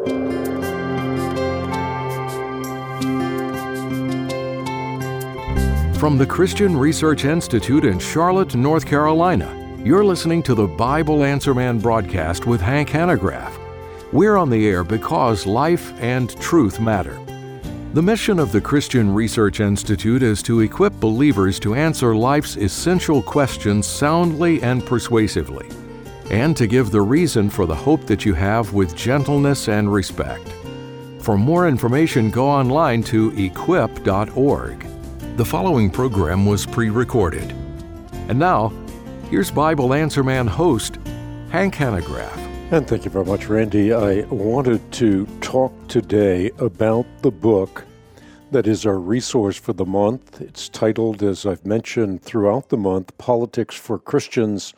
From the Christian Research Institute in Charlotte, North Carolina, you're listening to the Bible Answer Man broadcast with Hank Hanegraaff. We're on the air because life and truth matter. The mission of the Christian Research Institute is to equip believers to answer life's essential questions soundly and persuasively, and to give the reason for the hope that you have with gentleness and respect. For more information, go online to equip.org. The following program was pre-recorded. And now, here's Bible Answer Man host, Hank Hanegraaff. And thank you very much, Randy. I wanted to talk today about the book that is our resource for the month. It's titled, as I've mentioned throughout the month, Politics for Christians,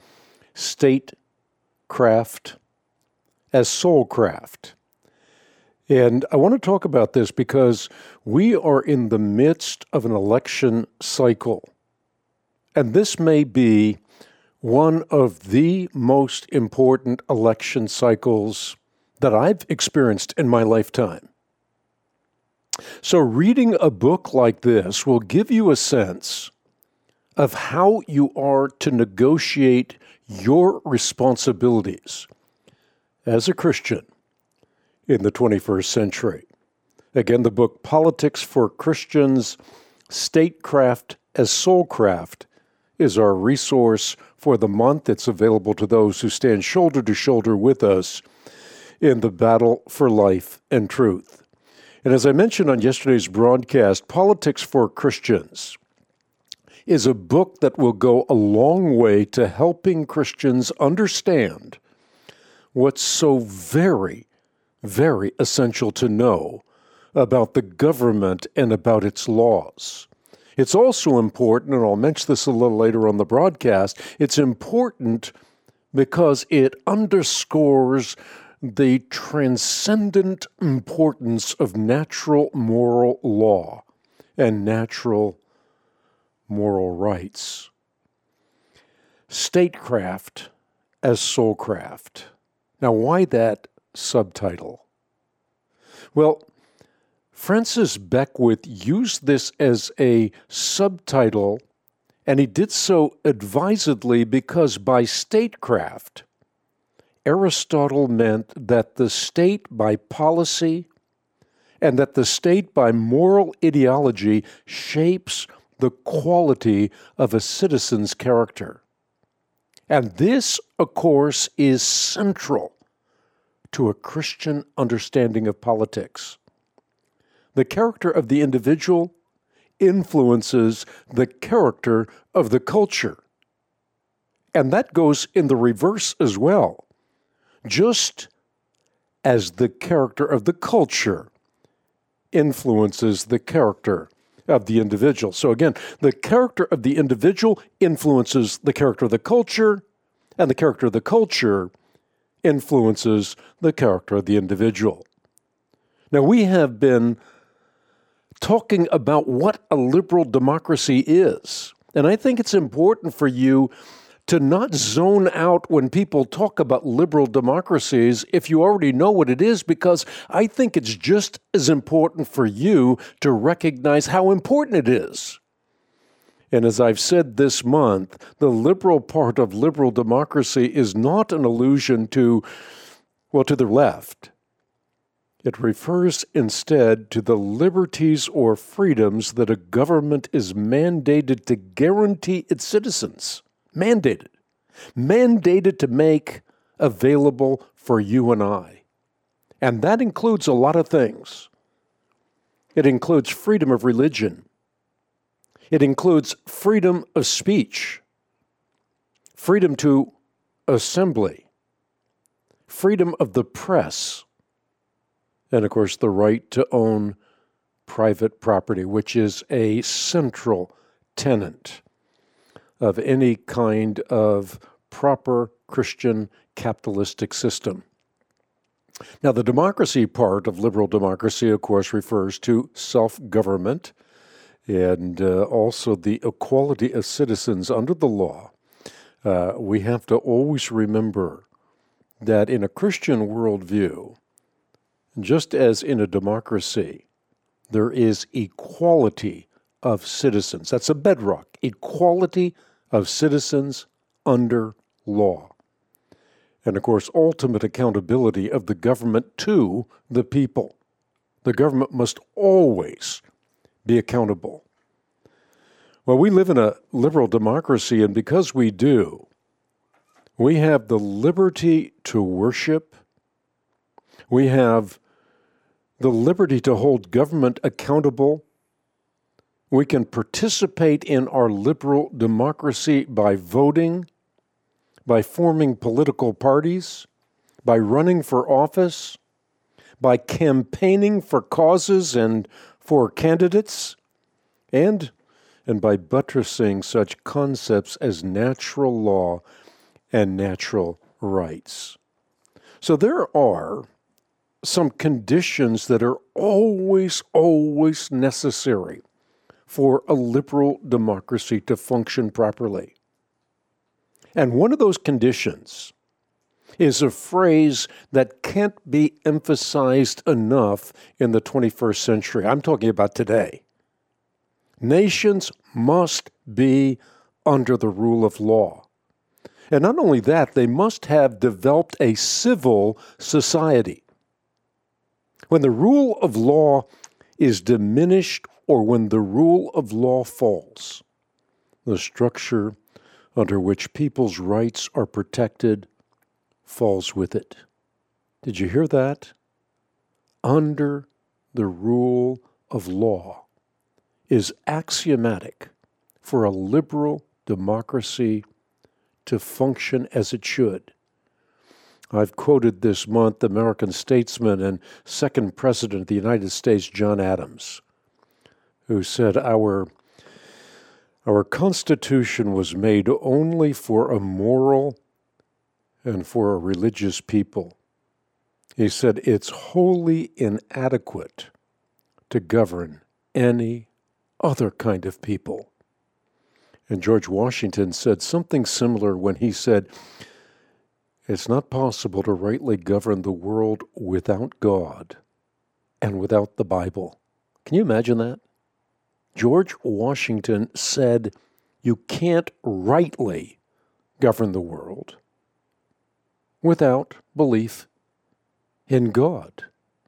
Statecraft as Soulcraft. And I want to talk about this because we are in the midst of an election cycle. And this may be one of the most important election cycles that I've experienced in my lifetime. So reading a book like this will give you a sense of how you are to negotiate your responsibilities as a Christian in the 21st century. Again, the book Politics for Christians, Statecraft as Soulcraft is our resource for the month. It's available to those who stand shoulder to shoulder with us in the battle for life and truth. And as I mentioned on yesterday's broadcast, Politics for Christians is a book that will go a long way to helping Christians understand what's so very essential to know about the government and about its laws. It's also important, and I'll mention this a little later on the broadcast, it's important because it underscores the transcendent importance of natural moral law and natural moral rights. Statecraft as Soulcraft. Now, why that subtitle? Well, Francis Beckwith used this as a subtitle, and he did so advisedly because by statecraft, Aristotle meant that the state by policy and that the state by moral ideology shapes the quality of a citizen's character. And this, of course, is central to a Christian understanding of politics. The character of the individual influences the character of the culture. And that goes in the reverse as well. Just as the character of the culture influences the character of the individual. So again, the character of the individual influences the character of the culture, and the character of the culture influences the character of the individual. Now, we have been talking about what a liberal democracy is, and I think it's important for you to not zone out when people talk about liberal democracies if you already know what it is, because I think it's just as important for you to recognize how important it is. And as I've said this month, the liberal part of liberal democracy is not an allusion to the left. It refers instead to the liberties or freedoms that a government is mandated to guarantee its citizens. Mandated to make available for you and I. And that includes a lot of things. It includes freedom of religion. It includes freedom of speech, freedom to assembly, freedom of the press, and of course the right to own private property, which is a central tenet of any kind of proper Christian capitalistic system. Now, the democracy part of liberal democracy, of course, refers to self-government and also the equality of citizens under the law. We have to always remember that in a Christian worldview, Just as in a democracy, there is equality of citizens. That's a bedrock. Equality of citizens under law. And of course, ultimate accountability of the government to the people. The government must always be accountable. Well, we live in a liberal democracy, and because we do, we have the liberty to worship. We have the liberty to hold government accountable. We can participate in our liberal democracy by voting, by forming political parties, by running for office, by campaigning for causes and for candidates, and by buttressing such concepts as natural law and natural rights. So there are some conditions that are always necessary for a liberal democracy to function properly. And one of those conditions is a phrase that can't be emphasized enough in the 21st century. I'm talking about today. Nations must be under the rule of law. And not only that, they must have developed a civil society. When the rule of law is diminished or when the rule of law falls, the structure under which people's rights are protected falls with it. Did you hear that? Under the rule of law is axiomatic for a liberal democracy to function as it should. I've quoted this month American statesman and second President of the United States, John Adams, who said, Our Constitution was made only for a moral and for a religious people. He said, it's wholly inadequate to govern any other kind of people. And George Washington said something similar when he said, it's not possible to rightly govern the world without God and without the Bible. Can you imagine that? George Washington said, you can't rightly govern the world without belief in God,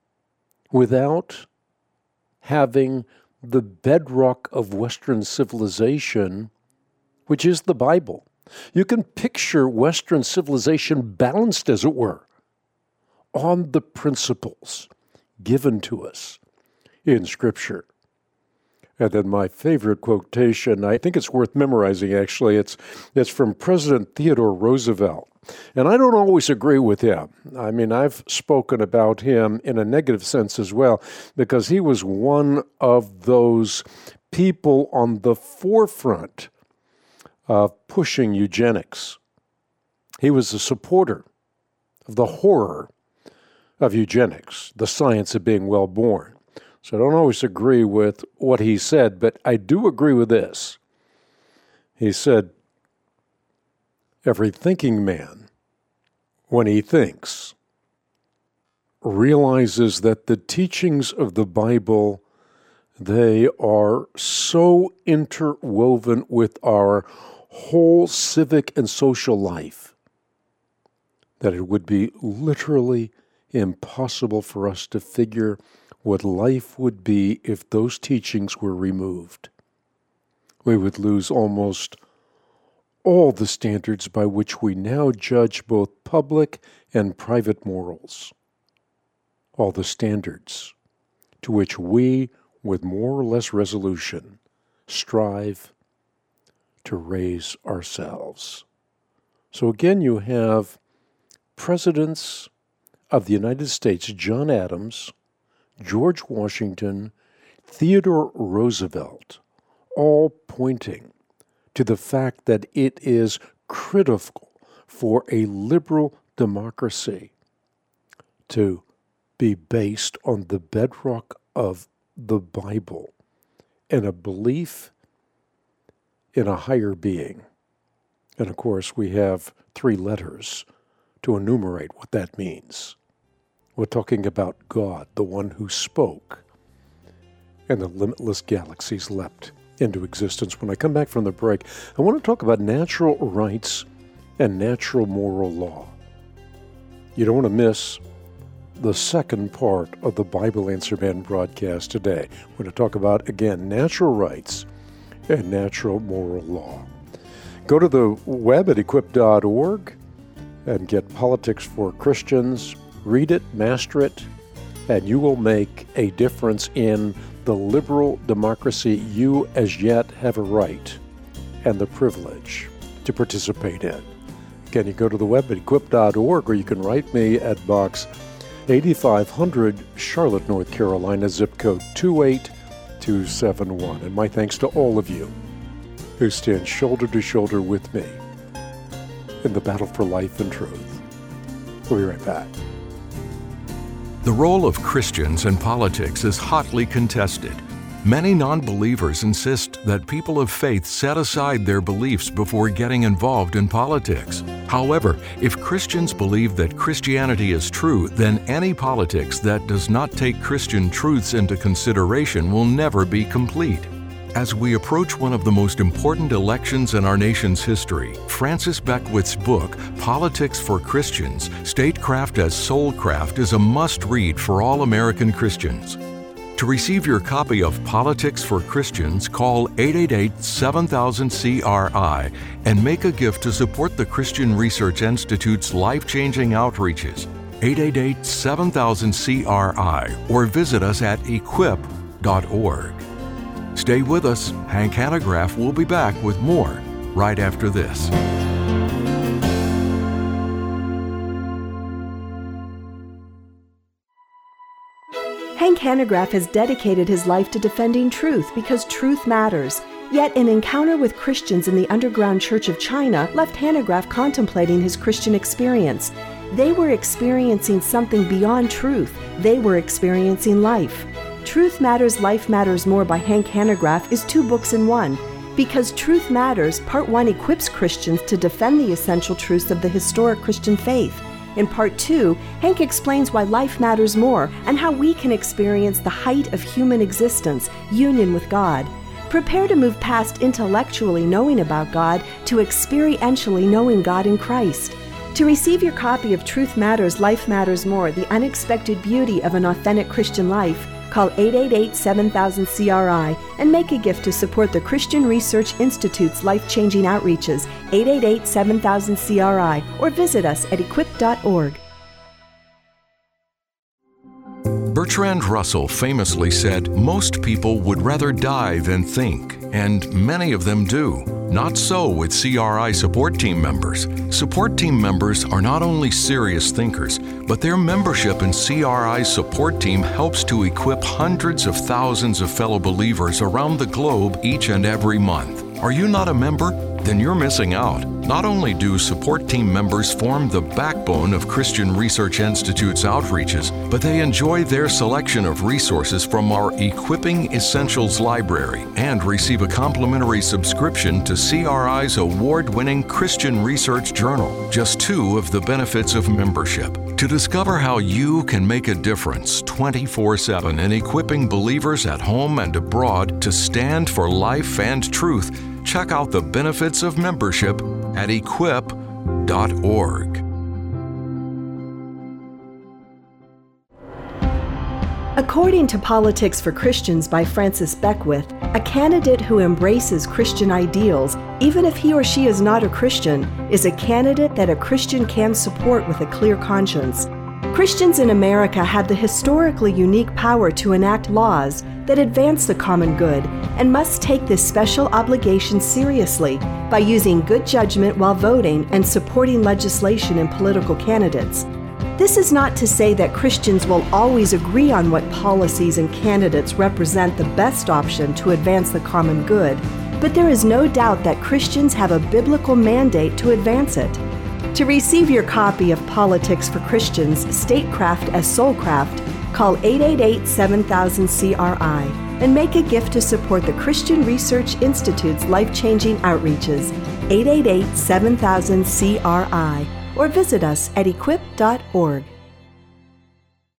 without having the bedrock of Western civilization, which is the Bible. You can picture Western civilization balanced, as it were, on the principles given to us in Scripture. And then my favorite quotation, I think it's worth memorizing, actually. It's from President Theodore Roosevelt. And I don't always agree with him. I mean, I've spoken about him in a negative sense as well, because he was one of those people on the forefront of pushing eugenics. He was a supporter of the horror of eugenics, the science of being well born. So I don't always agree with what he said, but I do agree with this. He said, every thinking man, when he thinks, realizes that the teachings of the Bible, they are so interwoven with our whole civic and social life that it would be literally impossible for us to figure what life would be if those teachings were removed. We would lose almost all the standards by which we now judge both public and private morals. All the standards to which we, with more or less resolution, strive to raise ourselves. So again, you have presidents of the United States, John Adams, George Washington, Theodore Roosevelt, all pointing to the fact that it is critical for a liberal democracy to be based on the bedrock of the Bible and a belief in a higher being. And of course, we have 3 letters to enumerate what that means. We're talking about God, the one who spoke, and the limitless galaxies leapt into existence. When I come back from the break, I want to talk about natural rights and natural moral law. You don't want to miss the second part of the Bible Answer Man broadcast today. We're going to talk about, again, natural rights and natural moral law. Go to the web at equip.org and get Politics for Christians. Read it, master it, and you will make a difference in the liberal democracy you as yet have a right and the privilege to participate in. Again, you go to the web at equip.org, or you can write me at Box 8500, Charlotte, North Carolina, zip code 28271. And my thanks to all of you who stand shoulder to shoulder with me in the battle for life and truth. We'll be right back. The role of Christians in politics is hotly contested. Many non-believers insist that people of faith set aside their beliefs before getting involved in politics. However, if Christians believe that Christianity is true, then any politics that does not take Christian truths into consideration will never be complete. As we approach one of the most important elections in our nation's history, Francis Beckwith's book, Politics for Christians, Statecraft as Soulcraft, is a must-read for all American Christians. To receive your copy of Politics for Christians, call 888-7000-CRI and make a gift to support the Christian Research Institute's life-changing outreaches. 888-7000-CRI or visit us at equip.org. Stay with us. Hank Hanegraaff will be back with more right after this. Hank Hanegraaff has dedicated his life to defending truth because truth matters. Yet an encounter with Christians in the underground Church of China left Hanegraaff contemplating his Christian experience. They were experiencing something beyond truth. They were experiencing life. Truth Matters, Life Matters More by Hank Hanegraaff is 2 books in one. Because Truth Matters, Part 1 equips Christians to defend the essential truths of the historic Christian faith. In Part 2, Hank explains why life matters more and how we can experience the height of human existence, union with God. Prepare to move past intellectually knowing about God to experientially knowing God in Christ. To receive your copy of Truth Matters, Life Matters More, The Unexpected Beauty of an Authentic Christian Life, call 888-7000-CRI and make a gift to support the Christian Research Institute's life-changing outreaches, 888-7000-CRI, or visit us at equip.org. Bertrand Russell famously said, "Most people would rather die than think," and many of them do. Not so with CRI support team members. Support team members are not only serious thinkers, but their membership in CRI's support team helps to equip hundreds of thousands of fellow believers around the globe each and every month. Are you not a member? Then you're missing out. Not only do support team members form the backbone of Christian Research Institute's outreaches, but they enjoy their selection of resources from our Equipping Essentials library and receive a complimentary subscription to CRI's award-winning Christian Research Journal, just 2 of the benefits of membership. To discover how you can make a difference 24/7 in equipping believers at home and abroad to stand for life and truth, check out the benefits of membership at equip.org. According to Politics for Christians by Francis Beckwith, a candidate who embraces Christian ideals, even if he or she is not a Christian, is a candidate that a Christian can support with a clear conscience. Christians in America have the historically unique power to enact laws that advance the common good and must take this special obligation seriously by using good judgment while voting and supporting legislation and political candidates. This is not to say that Christians will always agree on what policies and candidates represent the best option to advance the common good, but there is no doubt that Christians have a biblical mandate to advance it. To receive your copy of Politics for Christians, Statecraft as Soulcraft, call 888-7000-CRI and make a gift to support the Christian Research Institute's life-changing outreaches, 888-7000-CRI, or visit us at equip.org.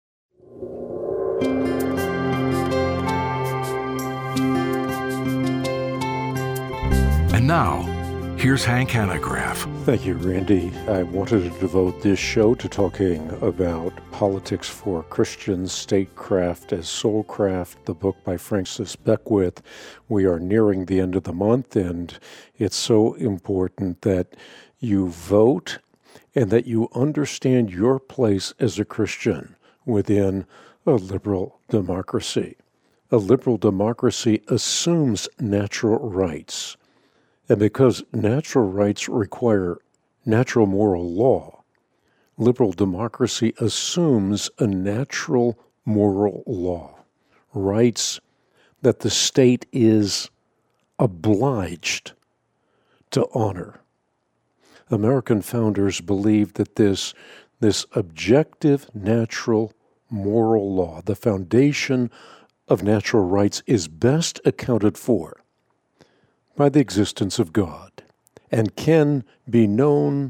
And now, here's Hank Hanegraaff. Thank you, Randy. I wanted to devote this show to talking about Politics for Christians, Statecraft as Soulcraft, the book by Francis Beckwith. We are nearing the end of the month, and it's so important that you vote and that you understand your place as a Christian within a liberal democracy. A liberal democracy assumes natural rights. And because natural rights require natural moral law, liberal democracy assumes a natural moral law, rights that the state is obliged to honor. American founders believed that this objective natural moral law, the foundation of natural rights, is best accounted for by the existence of God and can be known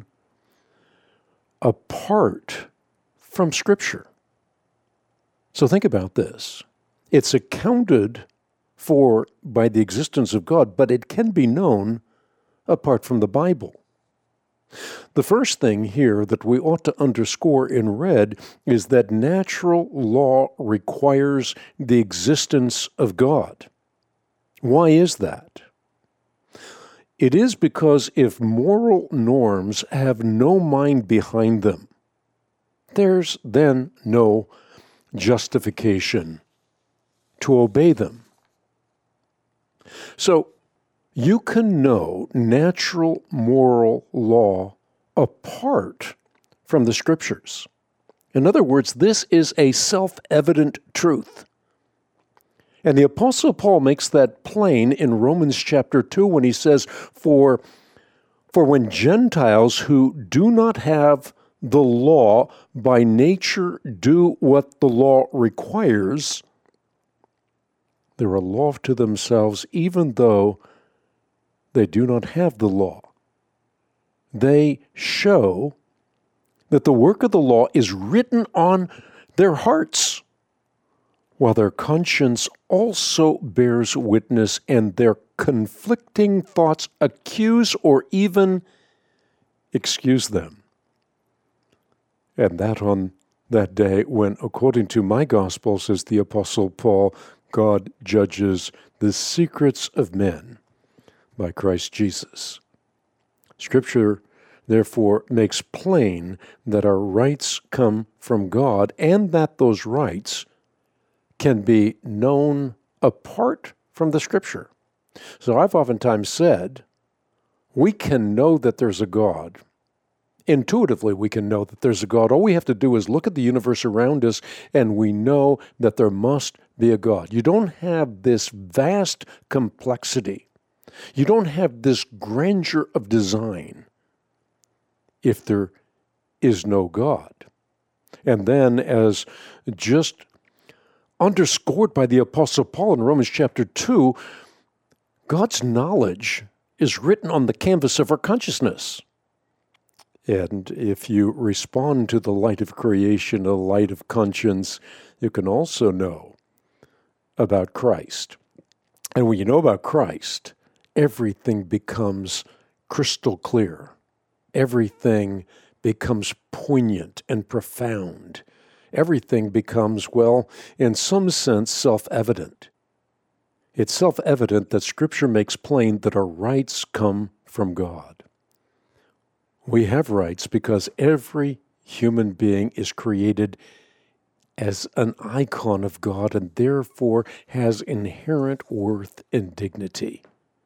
apart from Scripture. So think about this. It's accounted for by the existence of God, but it can be known apart from the Bible. The first thing here that we ought to underscore in red is that natural law requires the existence of God. Why is that? It is because if moral norms have no mind behind them, there's then no justification to obey them. So you can know natural moral law apart from the Scriptures. In other words, this is a self-evident truth. And the Apostle Paul makes that plain in Romans chapter 2 when he says, For when Gentiles who do not have the law by nature do what the law requires, they're a law to themselves even though they do not have the law. They show that the work of the law is written on their hearts, while their conscience also bears witness, and their conflicting thoughts accuse or even excuse them. And that on that day when, according to my gospel, says the Apostle Paul, God judges the secrets of men by Christ Jesus. Scripture, therefore, makes plain that our rights come from God and that those rights can be known apart from the Scripture. So I've oftentimes said, we can know that there's a God. Intuitively, we can know that there's a God. All we have to do is look at the universe around us, and we know that there must be a God. You don't have this vast complexity. You don't have this grandeur of design if there is no God. And then, as just underscored by the Apostle Paul in Romans chapter 2, God's knowledge is written on the canvas of our consciousness. And if you respond to the light of creation, the light of conscience, you can also know about Christ. And when you know about Christ, everything becomes crystal clear. Everything becomes poignant and profound. Everything becomes, well, in some sense, self-evident. It's self-evident that Scripture makes plain that our rights come from God. We have rights because every human being is created as an icon of God and therefore has inherent worth and dignity.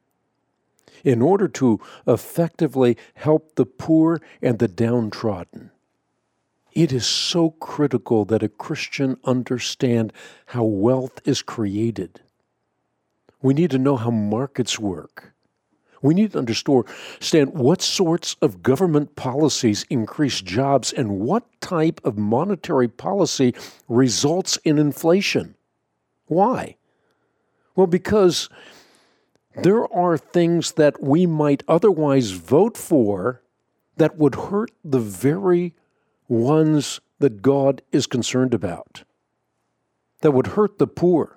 In order to effectively help the poor and the downtrodden, it is so critical that a Christian understand how wealth is created. We need to know how markets work. We need to understand what sorts of government policies increase jobs and what type of monetary policy results in inflation. Why? Well, because there are things that we might otherwise vote for that would hurt the very ones that God is concerned about. that would hurt the poor.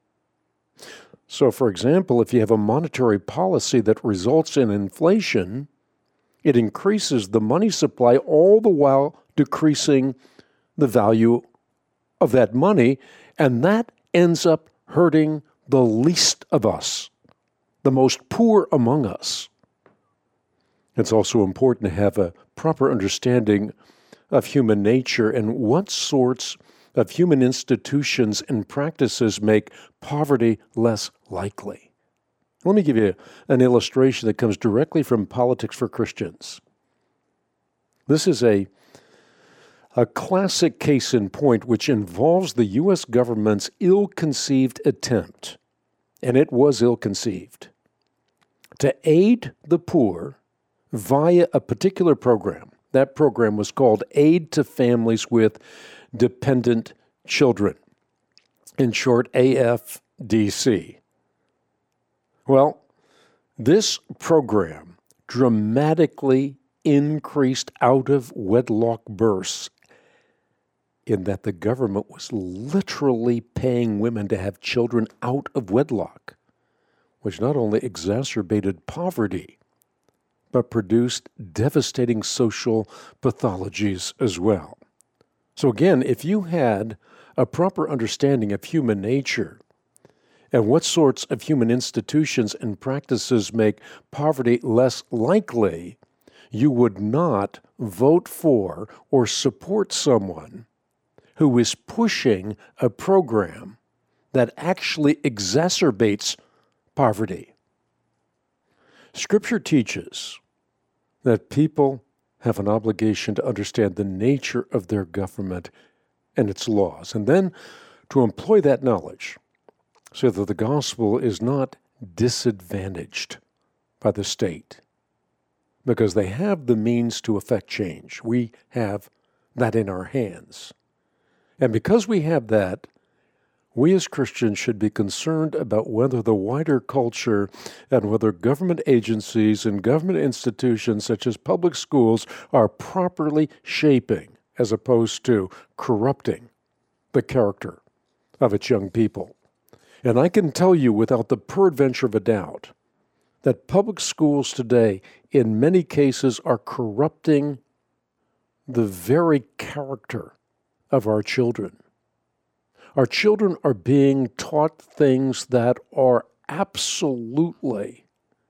So, for example, if you have a monetary policy that results in inflation, it increases the money supply, all the while decreasing the value of that money, and that ends up hurting the least of us, the most poor among us. It's also important to have a proper understanding of human nature and what sorts of human institutions and practices make poverty less likely. Let me give you an illustration that comes directly from Politics for Christians. This is a classic case in point which involves the U.S. government's ill-conceived attempt, and it was ill-conceived, to aid the poor via a particular program. That program was called Aid to Families with Dependent Children, in short, AFDC. Well, this program dramatically increased out-of-wedlock births in that the government was literally paying women to have children out of wedlock, which not only exacerbated poverty, but produced devastating social pathologies as well. So again, if you had a proper understanding of human nature and what sorts of human institutions and practices make poverty less likely, you would not vote for or support someone who is pushing a program that actually exacerbates poverty. Scripture teaches that people have an obligation to understand the nature of their government and its laws, and then to employ that knowledge so that the gospel is not disadvantaged by the state, because they have the means to effect change. We have that in our hands. And because we have that, we as Christians should be concerned about whether the wider culture and whether government agencies and government institutions such as public schools are properly shaping as opposed to corrupting the character of its young people. And I can tell you without the peradventure of a doubt that public schools today in many cases are corrupting the very character of our children. Our children are being taught things that are absolutely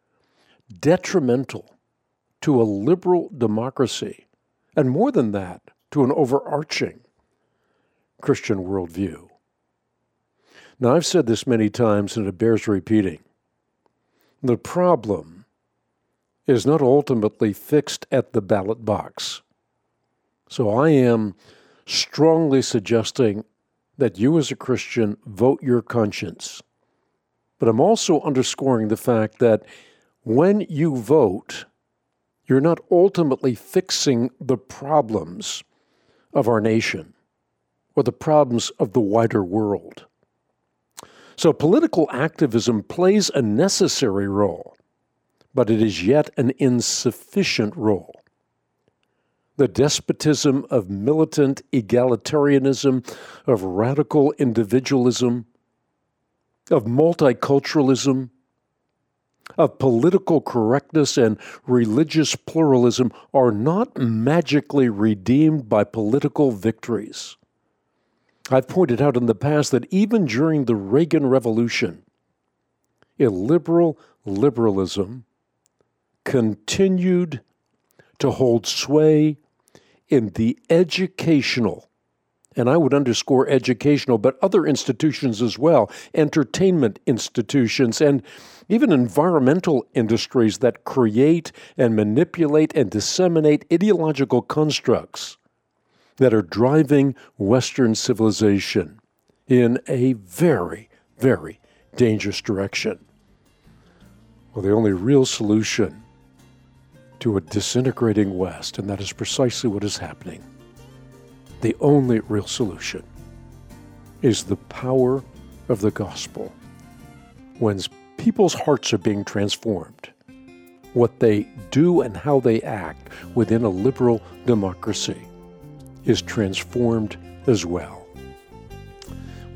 detrimental to a liberal democracy, and more than that, to an overarching Christian worldview. Now, I've said this many times, and it bears repeating. The problem is not ultimately fixed at the ballot box. So I am strongly suggesting that you as a Christian vote your conscience. But I'm also underscoring the fact that when you vote, you're not ultimately fixing the problems of our nation or the problems of the wider world. So political activism plays a necessary role, but it is yet an insufficient role. The despotism of militant egalitarianism, of radical individualism, of multiculturalism, of political correctness and religious pluralism are not magically redeemed by political victories. I've pointed out in the past that even during the Reagan Revolution, illiberal liberalism continued to hold sway in the educational, and I would underscore educational, but other institutions as well, entertainment institutions, and even environmental industries that create and manipulate and disseminate ideological constructs that are driving Western civilization in a very, very dangerous direction. Well, the only real solution to a disintegrating West, and that is precisely what is happening. The only real solution is the power of the gospel. When people's hearts are being transformed, what they do and how they act within a liberal democracy is transformed as well.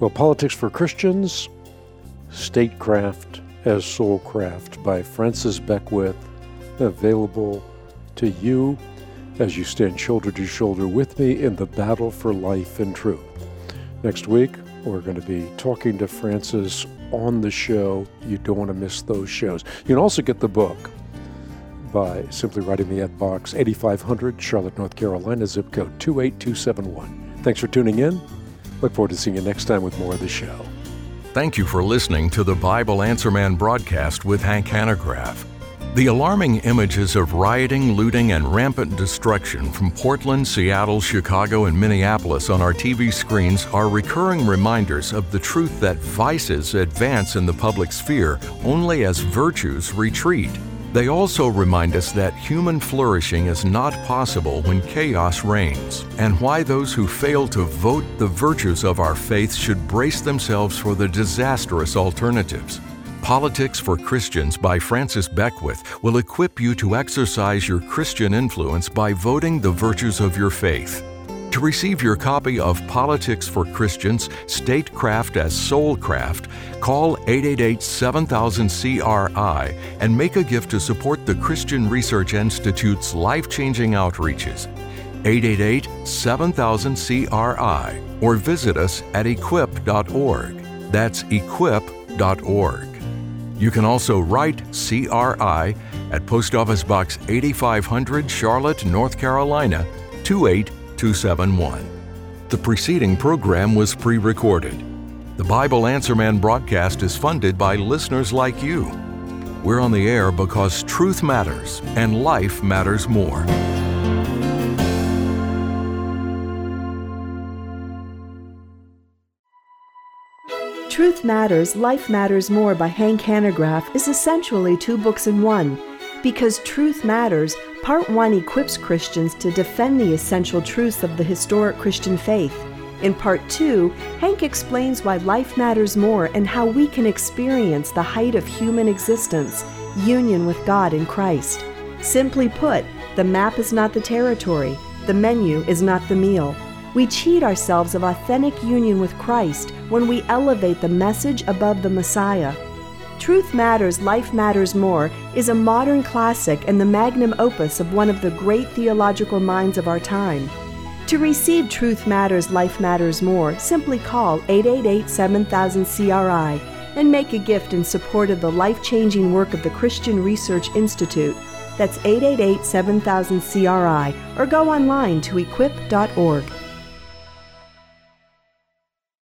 Well, Politics for Christians, Statecraft as Soulcraft by Francis Beckwith, available to you as you stand shoulder to shoulder with me in the battle for life and truth. Next week, we're going to be talking to Francis on the show. You don't want to miss those shows. You can also get the book by simply writing me at Box 8500, Charlotte, North Carolina, zip code 28271. Thanks for tuning in. Look forward to seeing you next time with more of the show. Thank you for listening to the Bible Answer Man broadcast with Hank Hanegraaff. The alarming images of rioting, looting, and rampant destruction from Portland, Seattle, Chicago, and Minneapolis on our TV screens are recurring reminders of the truth that vices advance in the public sphere only as virtues retreat. They also remind us that human flourishing is not possible when chaos reigns, and why those who fail to vote the virtues of our faith should brace themselves for the disastrous alternatives. Politics for Christians by Francis Beckwith will equip you to exercise your Christian influence by voting the virtues of your faith. To receive your copy of Politics for Christians, Statecraft as Soulcraft, call 888-7000-CRI and make a gift to support the Christian Research Institute's life-changing outreaches. 888-7000-CRI or visit us at equip.org. That's equip.org. You can also write CRI at Post Office Box 8500, Charlotte, North Carolina, 28271. The preceding program was pre-recorded. The Bible Answer Man broadcast is funded by listeners like you. We're on the air because truth matters and life matters more. Truth Matters, Life Matters More by Hank Hanegraaff is essentially 2 books in one. Because Truth Matters, Part 1 equips Christians to defend the essential truths of the historic Christian faith. In Part 2, Hank explains why life matters more and how we can experience the height of human existence, union with God in Christ. Simply put, the map is not the territory, the menu is not the meal. We cheat ourselves of authentic union with Christ when we elevate the message above the Messiah. Truth Matters, Life Matters More is a modern classic and the magnum opus of one of the great theological minds of our time. To receive Truth Matters, Life Matters More, simply call 888-7000-CRI and make a gift in support of the life-changing work of the Christian Research Institute. That's 888-7000-CRI or go online to equip.org.